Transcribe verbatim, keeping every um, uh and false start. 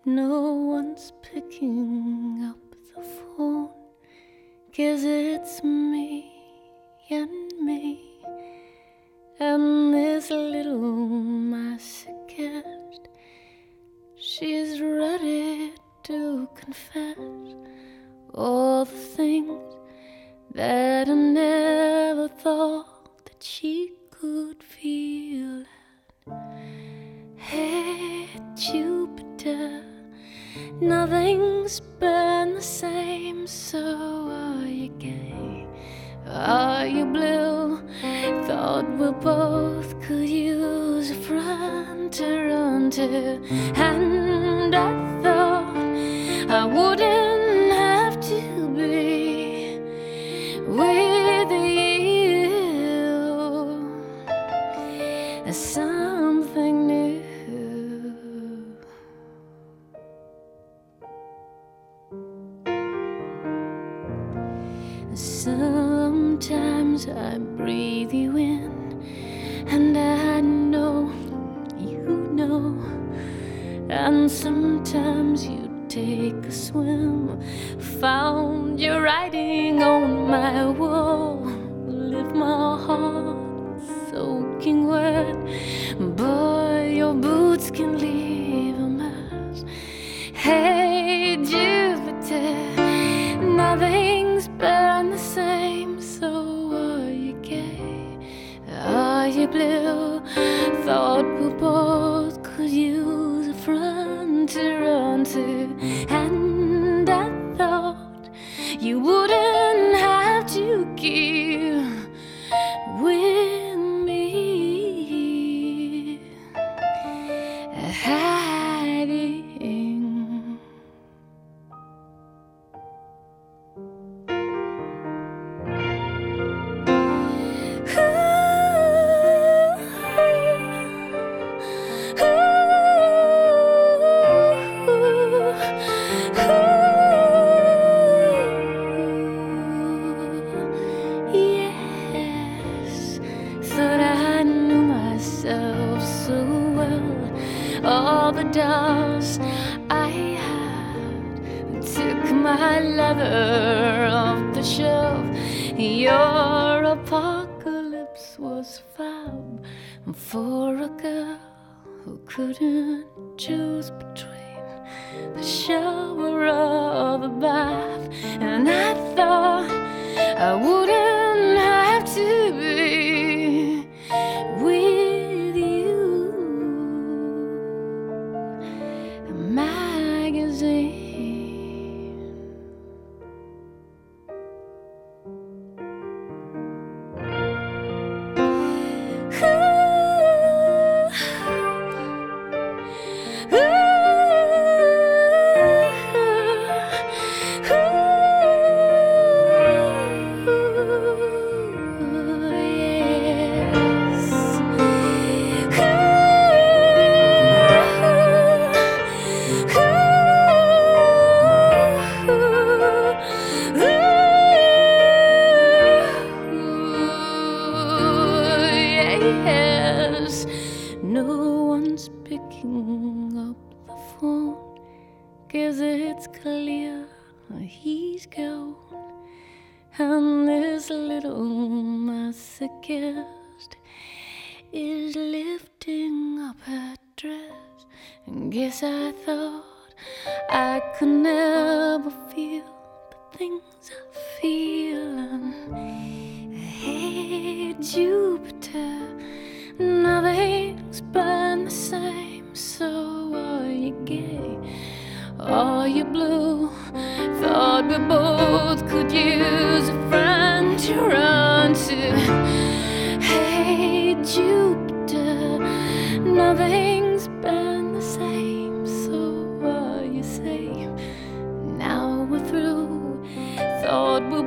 No one's picking up the phone, 'cause it's me and me and this little masochist. She's ready to confess all the things that I never thought that she could feel. Hey, Jupiter, nothing's been the same. So are you gay? Are you blue? Thought we both could use a friend to run to, and I thought I wouldn't have to be with you. Something new. Sometimes I breathe you in, and I know you know. And sometimes you take a swim, found your writing on my wall, leave my heart soaking wet. Boy, your boots can leave a mess. Hey, Jupiter, nothing's been the same. So are you gay? Are you blue? Thought we both could use a friend to run to, and I thought you wouldn't have to keep with me hiding. So well, all the doubts I had took my leather off the shelf. Your apocalypse was fab for a girl who couldn't choose between the shower or the bath. And I thought I wouldn't have to be with you. A magazine. No one's picking up the phone, 'cause it's clear he's gone. And this little masochist is lifting up her dress. And guess I thought I could never feel the things I feel. And hey, Jupiter, nothing's been the same. So are you gay? Are you blue? Thought we both could use a friend to run to. Hey, Jupiter, nothing's been the same. So are you safe? Now we're through. Thought we